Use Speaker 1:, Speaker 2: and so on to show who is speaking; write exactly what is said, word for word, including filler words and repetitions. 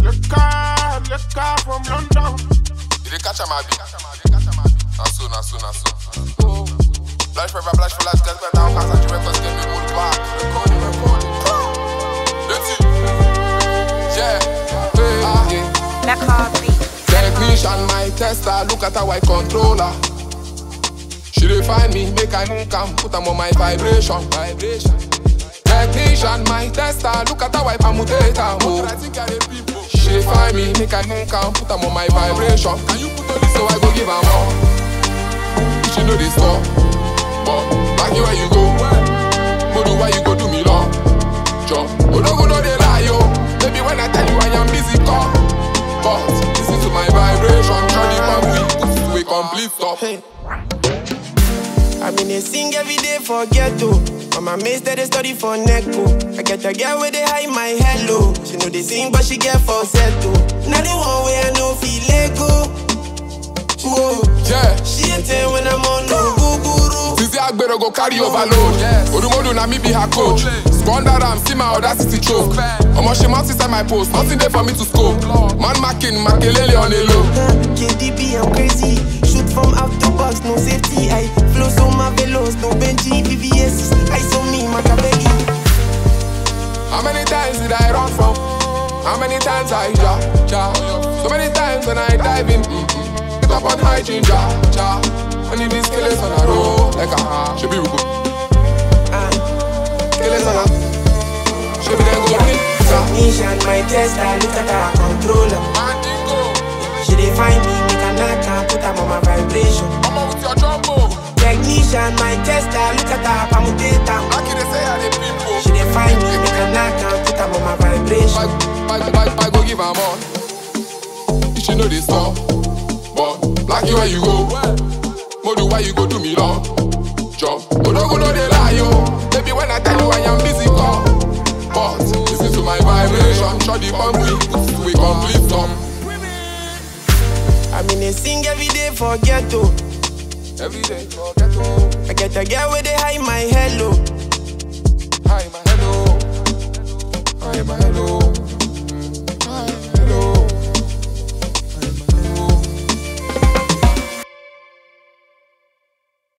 Speaker 1: Le car, le car from London.
Speaker 2: Did they catch a mabi? Naso, naso, naso. Flash forever, flash for life, get better. I'm gonna records, get me more back. Recording, recording. Let's see. Yeah. Hey, ah, yeah.
Speaker 3: Black Heartbeat.
Speaker 2: Technician, my tester, look at how I controller. She dey find me, make I come, put them on my vibration. Vibration. Technician, my tester, look at how I permutate her. Oh. She dey find me, make I come, put them on my vibration. Can you put on this so I go give her more? She know this stuff, but back you where you go. Modu why you go do me long? Job, Odogo no dey lie yo. Baby when I tell you I am busy, come. But listen to my vibration, turn it back, we put it to a complete stop.
Speaker 4: Hey. I'm in a sing every day for ghetto. Mama mates that they study for Neko. I get a girl where they hide my hello. She know they sing but she get falsetto. Now the one way I know feel Lego. Whoa.
Speaker 2: Yeah.
Speaker 4: She ain't tell when I'm on no guru.
Speaker 2: Sisi Agbero go carry overload. Odumodu na me be her coach. Squander am, see my audacity choke. Omo she mount inside my post, nothing there for me to scope. Man marking, Makelele on a low.
Speaker 4: K D B, I'm crazy. Shoot from out the box, no safety. I flow so my velos, no Benji, V V S. I saw me, Macabegi.
Speaker 2: How many times did I run from? How many times I ja, ja? So many times when I dive in, mm-hmm. Pick up on hygiene, ja, ja. I need these killers on a roll, like a ha, she be good.
Speaker 4: Ah,
Speaker 2: Killers on a, she be there good.
Speaker 4: Technician, my tester, look at her controller. She dey find me, make a knock and put her on my vibration.
Speaker 2: I'm out with your jumbo.
Speaker 4: Technician, my tester, look at her permutator.
Speaker 2: How can they say I dey people?
Speaker 4: She dey find me, make a knock and put her on my vibration.
Speaker 2: I, I, I, I go give her more. She know this stuff, but like you where you go. Modu why you go do me long? Job, Odogo no dey lie yo. Baby when I tell you I am busy, come. But listen to my vibration, shut the bomb, we put it to a complete stop.
Speaker 4: I'm in a sing every day for ghetto.
Speaker 2: Every day for ghetto.
Speaker 4: I get a girl where they hide my hello.
Speaker 2: Hi my hello. Hi my hello.